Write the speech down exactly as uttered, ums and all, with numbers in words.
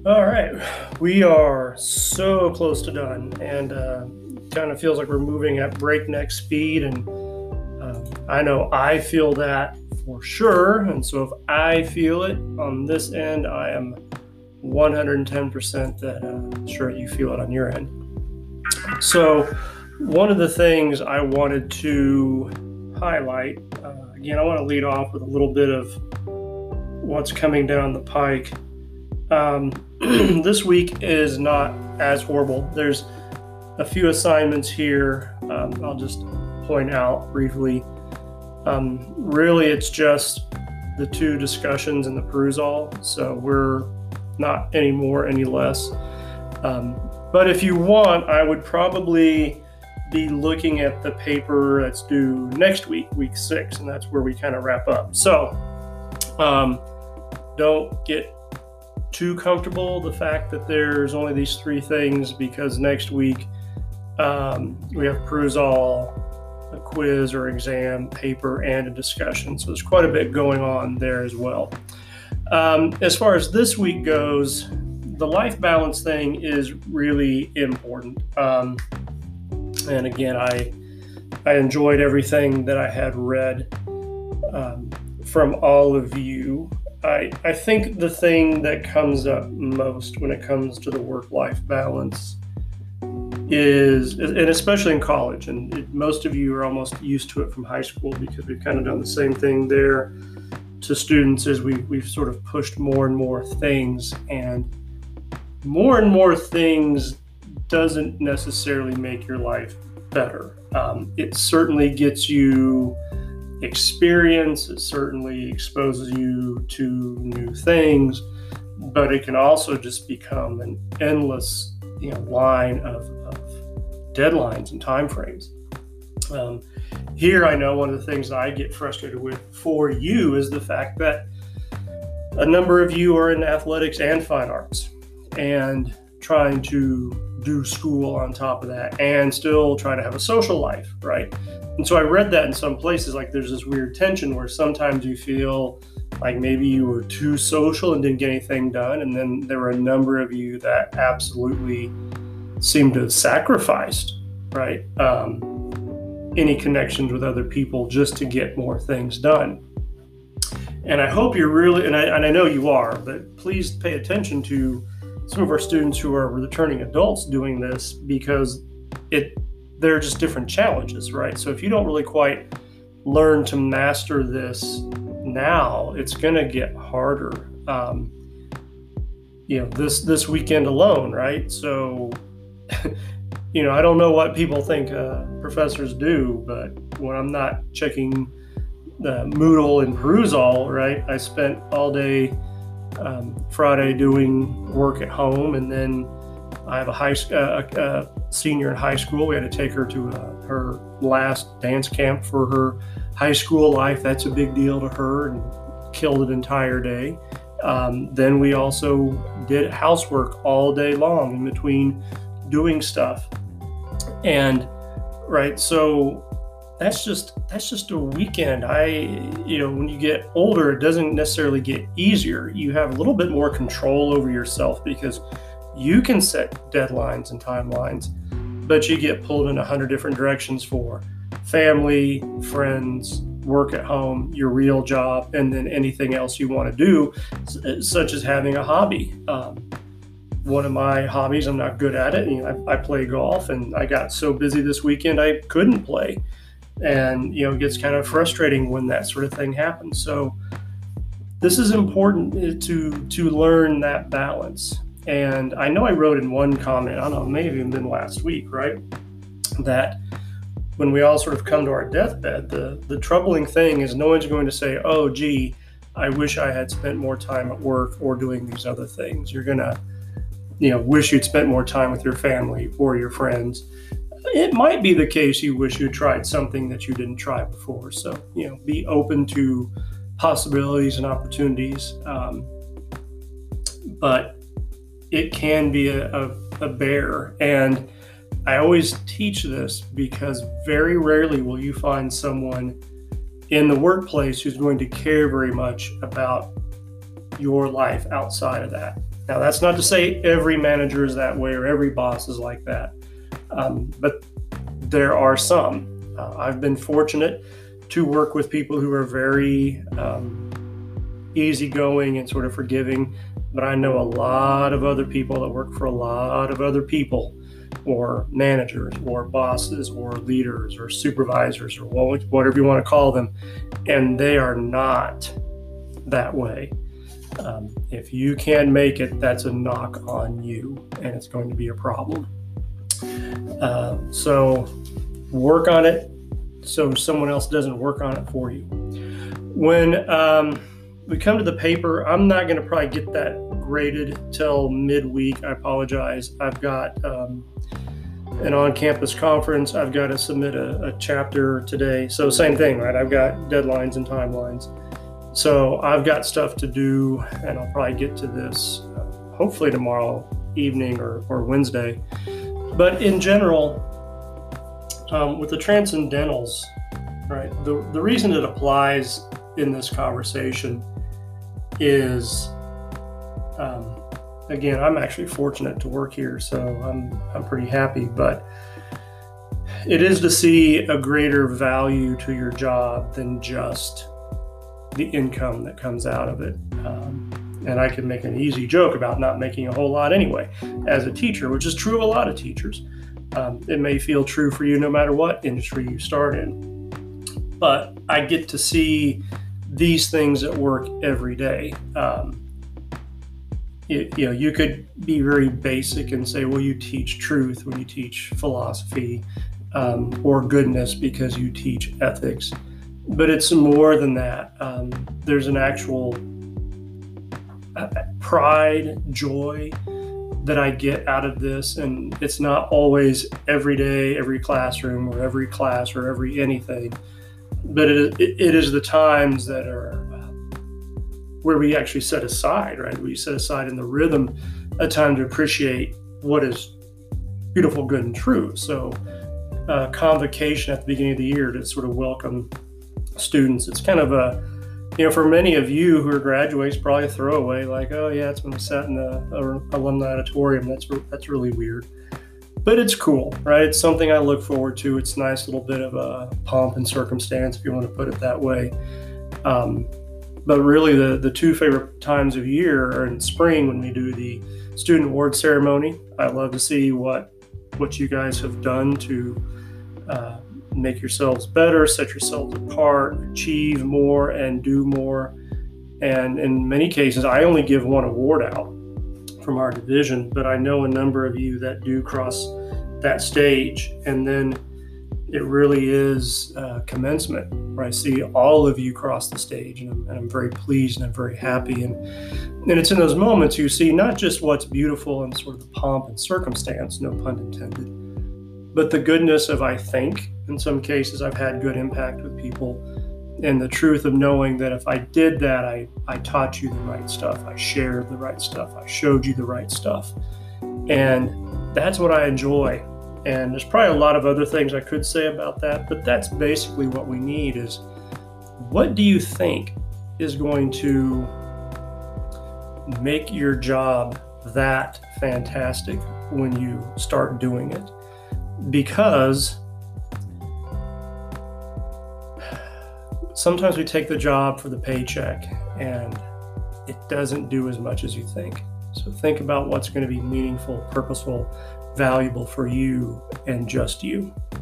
All right, we are so close to done, and uh, kind of feels like we're moving at breakneck speed. And um, I know I feel that for sure. And so if I feel it on this end, I am one hundred ten percent that uh, sure you feel it on your end. So one of the things I wanted to highlight, uh, again, I want to lead off with a little bit of what's coming down the pike. Um, this week is not as horrible. There's a few assignments here. Um, I'll just point out briefly. Um, really, it's just the two discussions in the perusal. So we're not any more, any less. Um, but if you want, I would probably be looking at the paper that's due next week, week six, and that's where we kind of wrap up. So um, don't get too comfortable the fact that there's only these three things, because next week um, we have perusal, a quiz or exam, paper, and a discussion. So there's quite a bit going on there as well. Um, as far as this week goes, the life balance thing is really important. Um, and again, I I enjoyed everything that I had read um, from all of you. I, I think the thing that comes up most when it comes to the work-life balance is, and especially in college, and it, most of you are almost used to it from high school because we've kind of done the same thing there to students, as we, we've sort of pushed more and more things, and more and more things doesn't necessarily make your life better. Um, it certainly gets you experience, it certainly exposes you to new things, but it can also just become an endless, you know, line of, of deadlines and timeframes. Um, here, I know one of the things that I get frustrated with for you is the fact that a number of you are in athletics and fine arts, and trying to do school on top of that and still try to have a social life, right? And so I read that in some places, like there's this weird tension where sometimes you feel like maybe you were too social and didn't get anything done. And then there were a number of you that absolutely seemed to have sacrificed, right? Um, any connections with other people just to get more things done. And I hope you're really, and I, and I know you are, but please pay attention to some of our students who are returning adults doing this, because it they're just different challenges, right? So if you don't really quite learn to master this now, it's going to get harder. Um, you know, this this weekend alone, right? So, you know, I don't know what people think uh, professors do, but when I'm not checking the Moodle and Perusal, right, I spent all day Um, Friday doing work at home, and then I have a high uh, uh, senior in high school. We had to take her to uh, her last dance camp for her high school life. That's a big deal to her, and killed an entire day. Um, then we also did housework all day long in between doing stuff, and right, so that's just that's just a weekend. I, you know, when you get older, it doesn't necessarily get easier. You have a little bit more control over yourself because you can set deadlines and timelines, but you get pulled in a hundred different directions for family, friends, work at home, your real job, and then anything else you want to do, such as having a hobby. Um, one of my hobbies, I'm not good at it. You know, I, I play golf, and I got so busy this weekend I couldn't play. And, you know, it gets kind of frustrating when that sort of thing happens. So this is important to to learn that balance. And I know I wrote in one comment, I don't know, maybe even been last week, right, that when we all sort of come to our deathbed, the, the troubling thing is no one's going to say, oh, gee, I wish I had spent more time at work or doing these other things. You're going to, you know, wish you'd spent more time with your family or your friends. It might be the case you wish you tried something that you didn't try before. So, you know, be open to possibilities and opportunities. Um, but it can be a, a, a bear. And I always teach this because very rarely will you find someone in the workplace who's going to care very much about your life outside of that. Now, that's not to say every manager is that way or every boss is like that, um, but there are some. Uh, I've been fortunate to work with people who are very um, easygoing and sort of forgiving, but I know a lot of other people that work for a lot of other people, or managers or bosses or leaders or supervisors or whatever you want to call them, and they are not that way. Um, if you can make it, that's a knock on you, and it's going to be a problem. Uh, so work on it so someone else doesn't work on it for you. When um, we come to the paper, I'm not going to probably get that graded till midweek. I apologize. I've got um, an on-campus conference. I've got to submit a, a chapter today. So same thing, right? I've got deadlines and timelines. So I've got stuff to do, and I'll probably get to this uh, hopefully tomorrow evening or, or Wednesday. But in general, um, with the transcendentals, right, the, the reason it applies in this conversation is, um, again, I'm actually fortunate to work here, so I'm I'm pretty happy, but it is to see a greater value to your job than just the income that comes out of it. Um, and I can make an easy joke about not making a whole lot anyway as a teacher, which is true of a lot of teachers. Um, it may feel true for you no matter what industry you start in. But I get to see these things at work every day. Um, you, you know, you could be very basic and say, well, you teach truth when you teach philosophy, um, or goodness because you teach ethics. But it's more than that. Um, there's an actual uh, pride, joy that I get out of this. And it's not always every day, every classroom, or every class, or every anything. But it, it is the times that are um, where we actually set aside, right? We set aside in the rhythm a time to appreciate what is beautiful, good, and true. So uh, convocation at the beginning of the year to sort of welcome students. It's kind of a, you know, for many of you who are graduates, probably a throwaway, like, oh yeah, it's when I sat in the uh, alumni auditorium. That's that's really weird. But it's cool, right? It's something I look forward to. It's a nice little bit of a pomp and circumstance, if you want to put it that way. Um, but really, the, the two favorite times of year are in spring when we do the student award ceremony. I love to see what what you guys have done to uh, make yourselves better, set yourselves apart, achieve more, and do more. And in many cases, I only give one award out from our division, but I know a number of you that do cross that stage, and then it really is uh, commencement, where I see all of you cross the stage, and I'm, and I'm very pleased and I'm very happy. And, and it's in those moments you see not just what's beautiful and sort of the pomp and circumstance, no pun intended, but the goodness of, I think, in some cases I've had good impact with people, and the truth of knowing that if I did that, I, I taught you the right stuff, I shared the right stuff, I showed you the right stuff. And that's what I enjoy. And there's probably a lot of other things I could say about that, but that's basically what we need is, what do you think is going to make your job that fantastic when you start doing it? Because sometimes we take the job for the paycheck and it doesn't do as much as you think. So think about what's going to be meaningful, purposeful, valuable for you and just you.